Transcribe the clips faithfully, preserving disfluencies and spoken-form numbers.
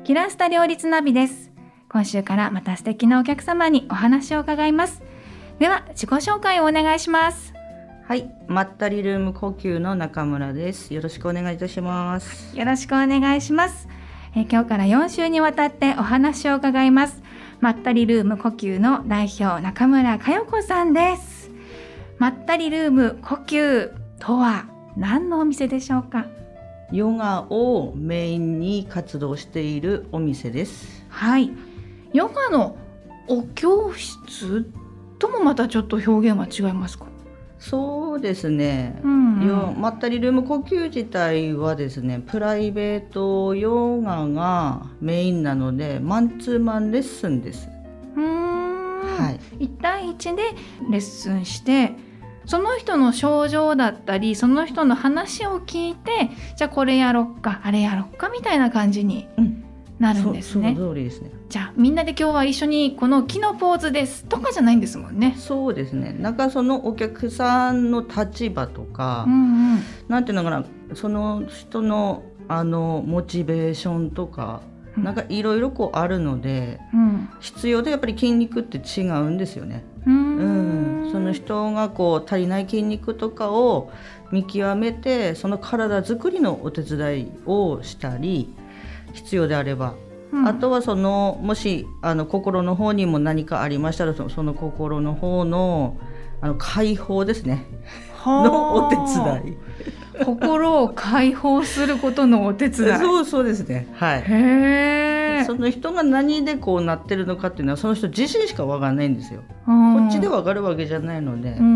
キラスタ両立ナビです。今週からまた素敵なお客様にお話を伺います。では自己紹介をお願いします。 はい、まったりルーム呼吸の中村です。よろしくお願いいたします。 よろしくお願いします。えー、今日からよん週にわたってお話を伺います。まったりルーム呼吸の代表中村佳代子さんです。まったりルーム呼吸とは何のお店でしょうか？ ヨガをメインに活動しているお店です。 はい、ヨガのお教室ともまたちょっと表現は違いますか？ そうですね、 うんうん、 よまったりルーム呼吸自体はですね、プライベートヨガがメインなのでマンツーマンレッスンです。 うーん、 はい、 いち対いちでレッスンして、その人の症状だったりその人の話を聞いて、じゃあこれやろっかあれやろっかみたいな感じになるんですね。 うん、そ, その通りですね。 じゃあみんなで今日は一緒にこの木のポーズですとかじゃないんですもんね。 そうですね、なんかそのお客さんの立場とか、 うんうん、 なんていうのかな、その人のあのモチベーションとか、うん、なんかいろいろこうあるので、うん、必要でやっぱり筋肉って違うんですよね。うん、うん、その人がこう足りない筋肉とかを見極めて、その体作りのお手伝いをしたり、必要であれば、うん、あとはそのもしあの心の方にも何かありましたら、その、その心の方の、あの解放ですねのお手伝い心を解放することのお手伝いそうそうですね、はい、 へー、 その人が何でこうなってるのかっていうのはその人自身しか分かんないんですよ。こっちで分かるわけじゃないので、うんうんうん、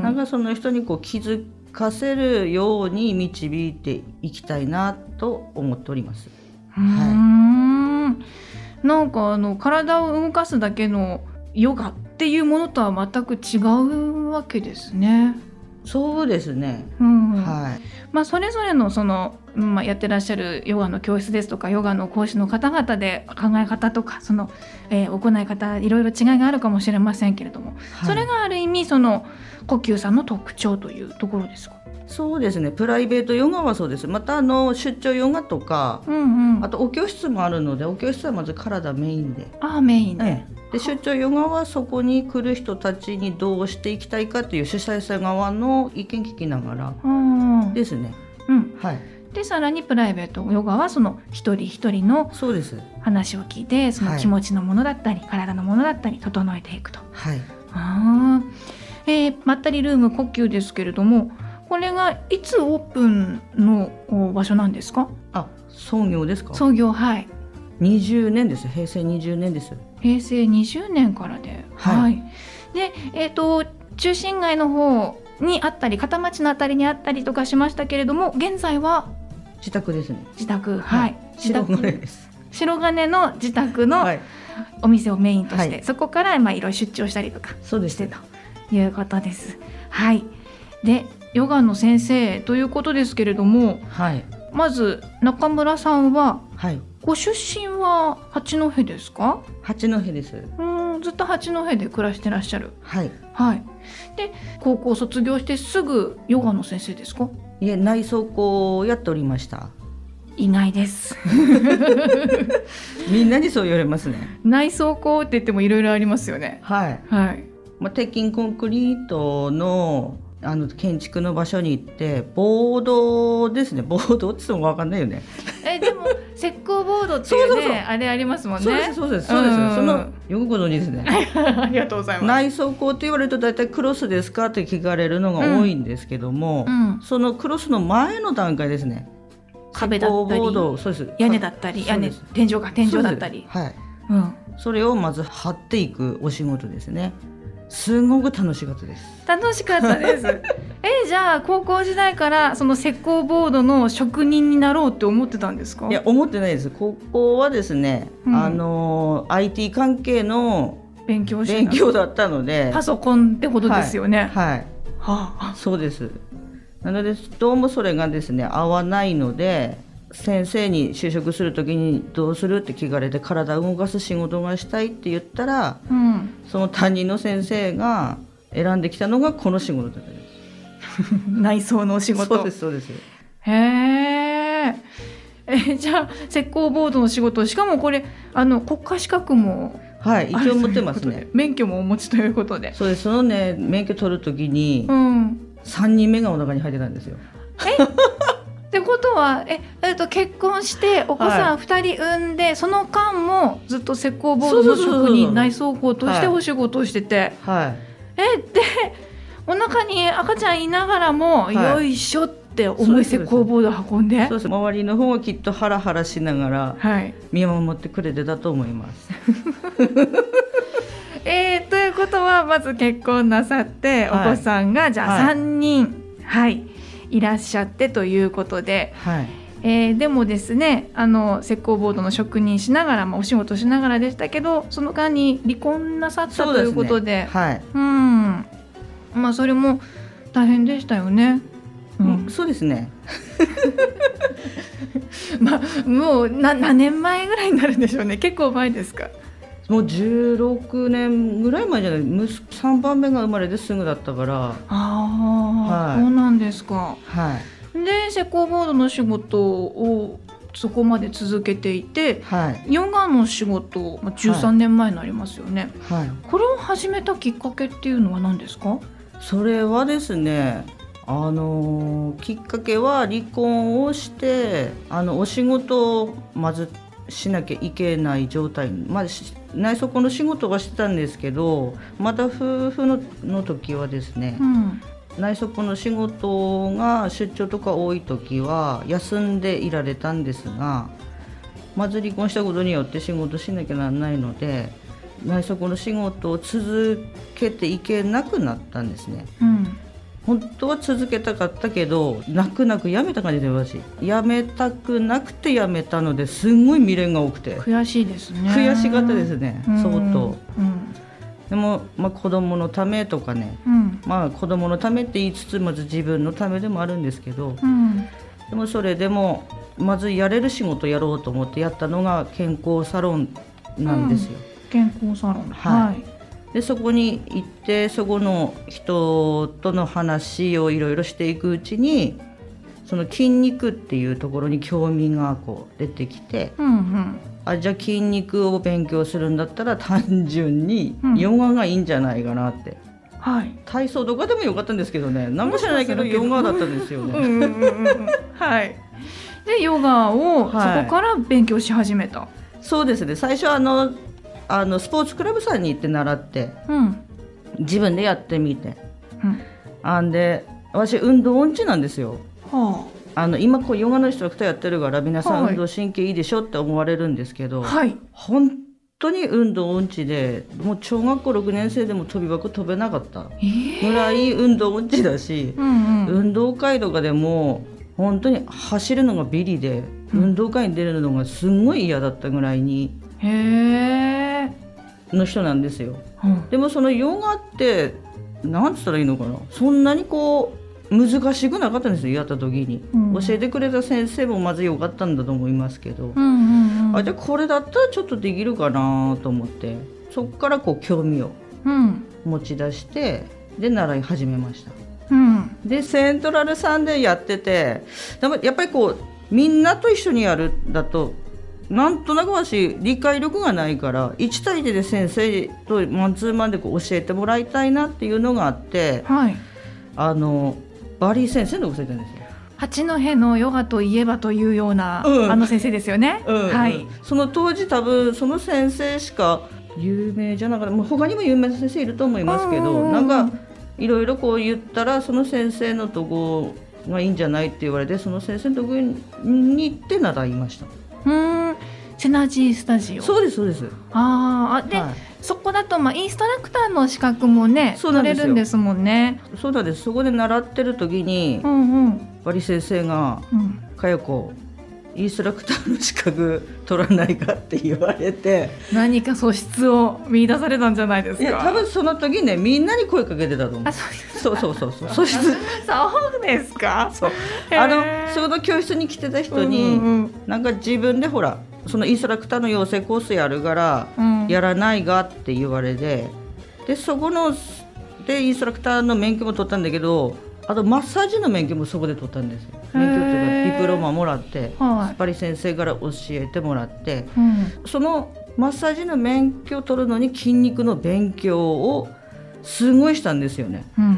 なんかその人にこう気づかせるように導いていきたいなと思っております。 うーん、はい、なんかあの体を動かすだけのヨガっていうものとは全く違うわけですね。 そうですね、 うんうん、 はい、 まあ、それぞれのその、まあ、やってらっしゃるヨガの教室ですとかヨガの講師の方々で考え方とかその、えー、行い方いろいろ違いがあるかもしれませんけれども、はい、それがある意味その呼吸さんの特徴というところですか？ そうですね、プライベートヨガはそうです。またあの出張ヨガとか、うんうん、あとお教室もあるので、お教室はまず体メインで、 あメインで、ええ、で出張ヨガはそこに来る人たちにどうしていきたいかという主催者側の意見聞きながらですね、 うん、はい、でさらにプライベートヨガはその一人一人の話を聞いて、その気持ちのものだったり、はい、体のものだったり整えていくと、はい、あ、えー、まったりルーム呼吸ですけれども、これがいつオープンの場所なんですか？ あ、創業ですか？ 創業、はい、 にじゅうねんです。平成にじゅうねんです。 平成にじゅうねんからで、はい、はい、で、えーと、中心街の方にあったり片町のあたりにあったりとかしましたけれども、現在は自宅ですね。 自宅、はい、はい、 白金です。 白金の自宅のお店をメインとして、はい、そこからまあいろいろ出張したりとかしてということです。はい、でヨガの先生ということですけれども、はい、まず中村さんは、はい、ご出身は八戸ですか？ 八戸です。 うん、ずっと八戸で暮らしてらっしゃる。 はい、はい、 で高校卒業してすぐヨガの先生ですか？ いえ、内装工をやっておりました。 意外ですみんなにそう言われますね。 内装工って言ってもいろいろありますよね。はい、はい、 まあ、鉄筋コンクリートのあの建築の場所に行ってボードですね、ボードって言っても分かんないよね。 えでも石膏ボードっていうね、そうそうそう、あれありますもんね。 そうですそうですそうです、うん、そのよくご存知ですねありがとうございます。 内装工って言われると大体クロスですかって聞かれるのが多いんですけども、うんうん、そのクロスの前の段階ですね。 壁だったりボード、そうです、屋根だったり、屋根、天井か天井だったり、 はい、うん、それをまず張っていくお仕事ですね。すごく楽しかったです。 楽しかったですえじゃあ高校時代からその石膏ボードの職人になろうって思ってたんですか？ いや、思ってないです。高校はですね、うん、あの アイティー 関係の勉強勉強だったので、 パソコンってことですよね。 はい、はい、はあ、そうです。なのでどうもそれがですね合わないので、先生に就職するときにどうするって聞かれて、体を動かす仕事がしたいって言ったら、うん、その担任の先生が選んできたのがこの仕事だったんです内装のお仕事。 そうですそうです。 へー、 えじゃあ石膏ボードの仕事、しかもこれあの国家資格もはい一応持ってますね。 免許もお持ちということで。 そうです。そのね免許取るときに、うん、さんにんめがお腹に入ってたんですよ。 えってことはえ、えっと、結婚してお子さんふたり産んで、はい、その間もずっと石膏ボードの職人、内装工としてお仕事をしてて、はいはい、えでお腹に赤ちゃんいながらも、はい、よいしょって重い石膏ボードを運んで、 そうです。周りの方はきっとハラハラしながら見守ってくれてたと思います、はいえー、ということはまず結婚なさって、はい、お子さんがじゃあさんにん、はいはい、いらっしゃってということで、はいえー、でもですねあの石膏ボードの職人しながら、まあ、お仕事しながらでしたけど、その間に離婚なさったということで、そうですね、はいうんまあ、それも大変でしたよね。 うん、そうですねまあ、もうな何年前ぐらいになるんでしょうね。結構前ですか？ もうじゅうろくねんぐらい前じゃない。さんばんめが生まれてすぐだったから。ああ、はい、そうなんですか、はい、で石膏ボードの仕事をそこまで続けていて、はい、ヨガの仕事、まあ、じゅうさんねんまえになりますよね、はい、これを始めたきっかけっていうのは何ですか？ それはですねあのきっかけは離婚をしてあのお仕事をまずしなきゃいけない状態、まあ、内装工の仕事はしてたんですけど、また夫婦 の, の時はですね、うん、内装工の仕事が出張とか多い時は休んでいられたんですが、まず離婚したことによって仕事しなきゃならないので内装工の仕事を続けていけなくなったんですね、うん本当は続けたかったけど泣く泣くやめた感じで、私やめたくなくてやめたので、すんごい未練が多くて悔しいですね。 悔しかったですね、相当、うん、でも、まあ、子供のためとかね、うんまあ、子供のためって言いつつまず自分のためでもあるんですけど、うん、でもそれでもまずやれる仕事をやろうと思ってやったのが健康サロンなんですよ、 うん、健康サロン、 はい、はいでそこに行ってそこの人との話をいろいろしていくうちにその筋肉っていうところに興味がこう出てきて、うんうん、あじゃあ筋肉を勉強するんだったら単純にヨガがいいんじゃないかなって、うんはい、体操とかでもよかったんですけどね、なんか知らないけどヨガだったんですよねうんうんうん、 はい、でヨガをそこから勉強し始めた、はい、 そうですね。最初はあのあのスポーツクラブさんに行って習って、うん、自分でやってみて、うん、あんで私運動音痴なんですよ、はあ、あの今こうヨガの人がふたりやってるから皆さん運動神経いいでしょって思われるんですけど、はい、本当に運動音痴でもう小学校ろくねん生でも跳び箱飛べなかったぐらい運動音痴だし、えーうんうん、運動会とかでも本当に走るのがビリで、うん、運動会に出るのがすんごい嫌だったぐらいにへの人なんですよ、うん、でもそのヨガってなんつったらいいのかな、そんなにこう難しくなかったんですよ。やった時に、うん、教えてくれた先生もまず良かったんだと思いますけど、うんうんうん、あじゃあこれだったらちょっとできるかなと思ってそこからこう興味を持ち出して、うん、で習い始めました、うん、でセントラルさんでやっててでもやっぱりこうみんなと一緒にやるだとなんとなく私理解力がないからいち対いちで先生とマンツーマンでこう教えてもらいたいなっていうのがあって、はい、あのバリー先生の教えてるんですよ。 八戸のヨガといえばというような、うん、あの先生ですよね、うんはい、 その当時多分その先生しか有名じゃなかった、もう他にも有名な先生いると思いますけど、なんかいろいろこう言ったらその先生のとこがいいんじゃないって言われてその先生のとこに行って習いました。 うーんセナジースタジオ。 そうですそうです。 あで、はい、そこだと、まあ、インストラクターの資格もね取れるんですもんね。 そうなんです。そこで習ってる時に、うんうん、バリ先生が、うん、かよこインストラクターの資格取らないかって言われて何か素質を見出されたんじゃないですか。 いや多分その時ねみんなに声かけてたと思う。あそうそうそうそう素質そうですか。 そうあのその教室に来てた人に、うんうん、なんか自分でほらそのインストラクターの養成コースやるから、うん、やらないがって言われてでそこのでインストラクターの免許も取ったんだけどあとマッサージの免許もそこで取ったんですよ。免許というかディプロマもらって、はい、スパリ先生から教えてもらって、うん、そのマッサージの免許を取るのに筋肉の勉強をすごいしたんですよね、うんうんうん、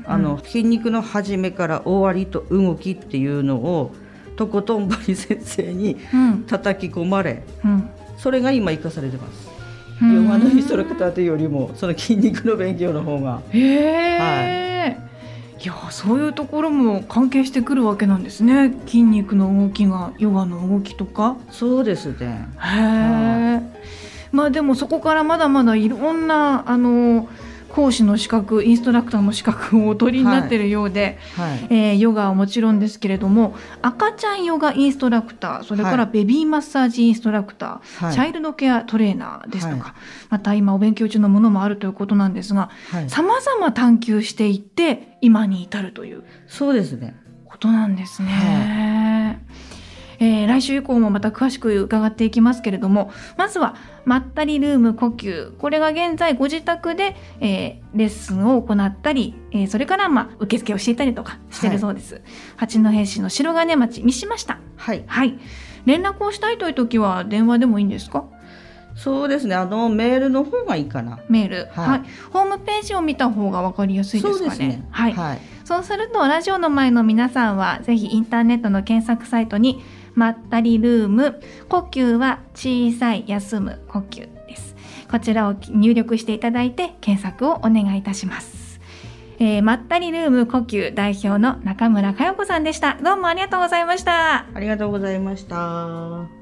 あの筋肉の始めから終わりと動きっていうのをとことんバリ先生に叩き込まれ、うん、それが今生かされてます。ヨガのインストラクターというよりもその筋肉の勉強の方が。 へー、はい、いやそういうところも関係してくるわけなんですね。筋肉の動きがヨガの動きとか。 そうですね。 へー、まあでもそこからまだまだいろんなあの講師の資格、インストラクターの資格をお取りになっているようで、はいはい、えー、ヨガはもちろんですけれども、赤ちゃんヨガインストラクター、それからベビーマッサージインストラクター、はい、チャイルドケアトレーナーですとか、はい、また今お勉強中のものもあるということなんですが、さまざま探求していって今に至るという。 そうですね。 ことなんですね。はい、えー、来週以降もまた詳しく伺っていきますけれども、まずはまったりルーム呼吸、これが現在ご自宅で、えー、レッスンを行ったり、えー、それからまあ受付をしていたりとかしてるそうです、はい、八戸市の白金町三島下、はい、はい、連絡をしたいという時は電話でもいいんですか？ そうですね、あのメールの方がいいかな。 メール、はいはい、ホームページを見た方が分かりやすいですかね。そうですね、はいはい、そうするとラジオの前の皆さんはぜひインターネットの検索サイトにまったりルーム、呼吸は小さい休む呼吸です。こちらを入力していただいて検索をお願いいたします。えー、まったりルーム呼吸代表の中村佳代子さんでした。どうもありがとうございました。 ありがとうございました。